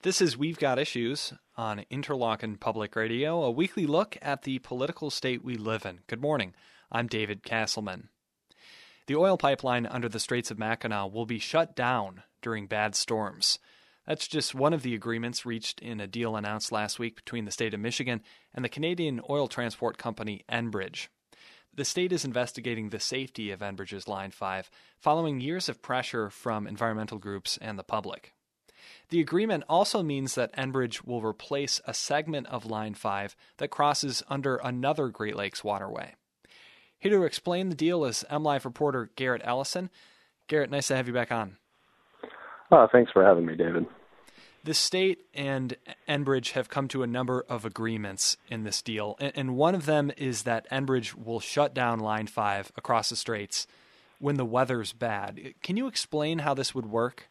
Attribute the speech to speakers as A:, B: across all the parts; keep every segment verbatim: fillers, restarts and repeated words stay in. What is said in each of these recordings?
A: This is We've Got Issues on Interlochen Public Radio, a weekly look at the political state we live in. Good morning. I'm David Castleman. The oil pipeline under the Straits of Mackinac will be shut down during bad storms. That's just one of the agreements reached in a deal announced last week between the state of Michigan and the Canadian oil transport company Enbridge. The state is investigating the safety of Enbridge's Line five following years of pressure from environmental groups and the public. The agreement also means that Enbridge will replace a segment of Line five that crosses under another Great Lakes waterway. Here to explain the deal is MLive reporter Garrett Ellison. Garrett, nice to have you back on.
B: Oh, thanks for having me, David.
A: The state and Enbridge have come to a number of agreements in this deal, and one of them is that Enbridge will shut down Line five across the Straits when the weather's bad. Can you explain how this would work?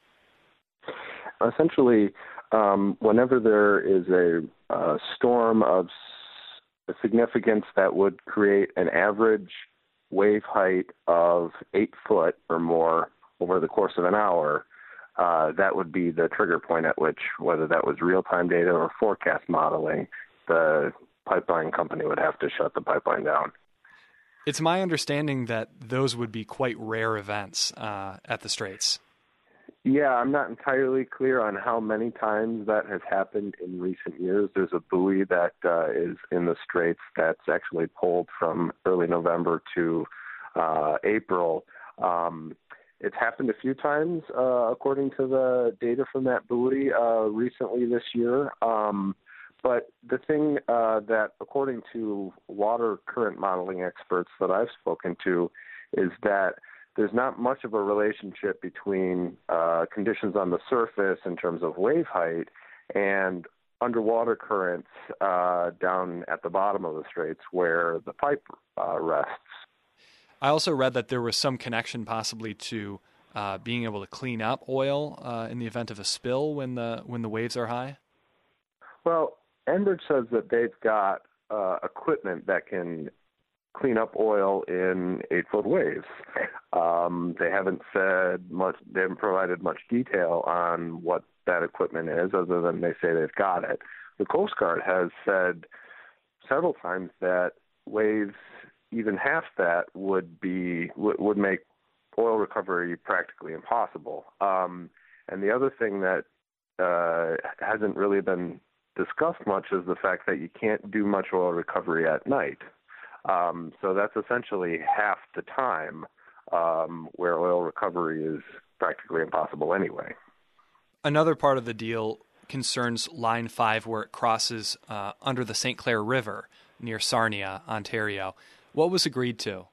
B: Essentially, um, whenever there is a, a storm of s- significance that would create an average wave height of eight foot or more over the course of an hour, uh, that would be the trigger point at which, whether that was real-time data or forecast modeling, the pipeline company would have to shut the pipeline down.
A: It's my understanding that those would be quite rare events uh, at the Straits.
B: Yeah, I'm not entirely clear on how many times that has happened in recent years. There's a buoy that uh, is in the Straits that's actually pulled from early November to uh, April. Um, it's happened a few times, uh, according to the data from that buoy uh, recently this year. Um, but the thing uh, that, according to water current modeling experts that I've spoken to, is that there's not much of a relationship between uh, conditions on the surface in terms of wave height and underwater currents uh, down at the bottom of the Straits where the pipe uh, rests.
A: I also read that there was some connection possibly to uh, being able to clean up oil uh, in the event of a spill when the when the waves are high.
B: Well, Enbridge says that they've got uh, equipment that can clean up oil in eight-foot waves. Um, they haven't said much, they haven't provided much detail on what that equipment is, other than they say they've got it. The Coast Guard has said several times that waves, even half that, would be would, would make oil recovery practically impossible. Um, and the other thing that uh, hasn't really been discussed much is the fact that you can't do much oil recovery at night. Um, so that's essentially half the time um, where oil recovery is practically impossible anyway.
A: Another part of the deal concerns Line five, where it crosses uh, under the Saint Clair River near Sarnia, Ontario. What was agreed to?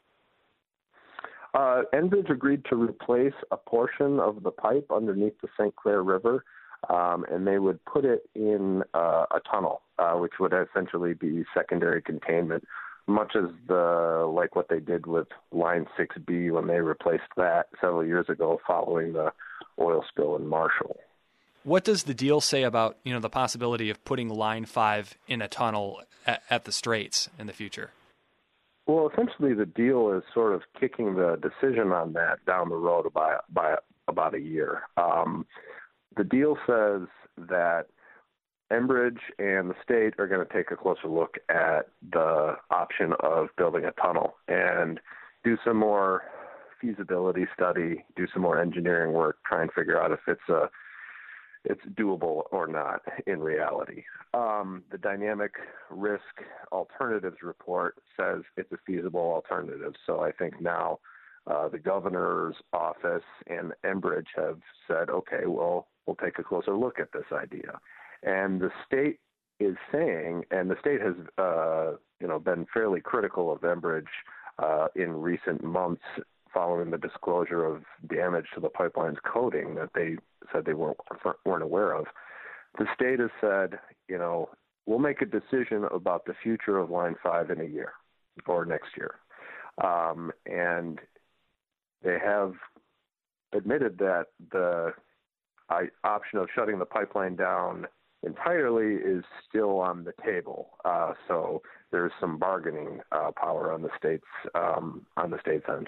B: Uh, Enbridge agreed to replace a portion of the pipe underneath the Saint Clair River, um, and they would put it in uh, a tunnel, uh, which would essentially be secondary containment, much as the like what they did with Line six B when they replaced that several years ago following the oil spill in Marshall.
A: What does the deal say about, you know, the possibility of putting Line five in a tunnel at, at the Straits in the future?
B: Well, essentially the deal is sort of kicking the decision on that down the road by, by about a year. Um, the deal says that Enbridge and the state are going to take a closer look at the option of building a tunnel and do some more feasibility study, do some more engineering work, try and figure out if it's a it's doable or not in reality. Um, the Dynamic Risk Alternatives report says it's a feasible alternative. So I think now uh, the governor's office and Enbridge have said, okay, well, we'll take a closer look at this idea. And the state is saying, and the state has, uh, you know, been fairly critical of Enbridge uh, in recent months following the disclosure of damage to the pipeline's coating that they said they weren't, weren't aware of. The state has said, you know, we'll make a decision about the future of Line five in a year or next year. Um, and they have admitted that the uh, option of shutting the pipeline down entirely is still on the table. Uh, so there's some bargaining uh, power on the state's um, on the state's end.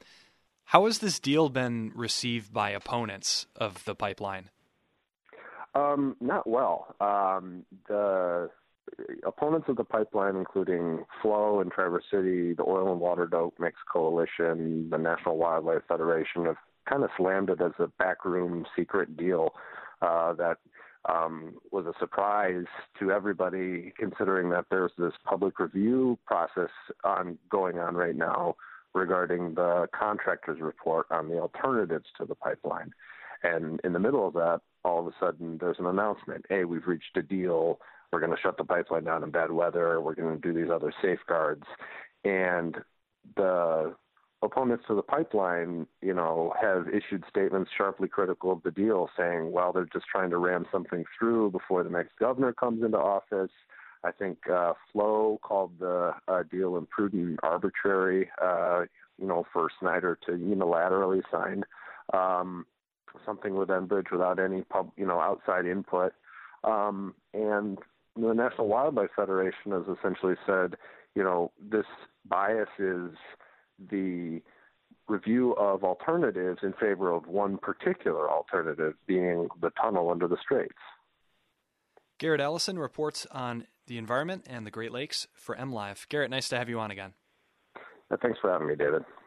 A: How has this deal been received by opponents of the pipeline?
B: Um, not well. Um, the opponents of the pipeline, including Flow and Traverse City, the Oil and Water Don't Mix Coalition, the National Wildlife Federation, have kind of slammed it as a backroom secret deal uh, that um, was a surprise to everybody, considering that there's this public review process on going on right now regarding the contractor's report on the alternatives to the pipeline. And in the middle of that, all of a sudden there's an announcement, hey, we've reached a deal, we're going to shut the pipeline down in bad weather, we're going to do these other safeguards. And the opponents to the pipeline, you know, have issued statements sharply critical of the deal, saying, well, they're just trying to ram something through before the next governor comes into office. I think uh, Flow called the uh, deal imprudent and arbitrary, uh, you know, for Snyder to unilaterally sign um, something with Enbridge without any pub, you know, outside input. Um, and the National Wildlife Federation has essentially said, you know, this bias is the review of alternatives in favor of one particular alternative, being the tunnel under the Straits.
A: Garrett Ellison reports on the environment and the Great Lakes for M Live. Garrett, nice to have you on again.
B: Thanks for having me, David.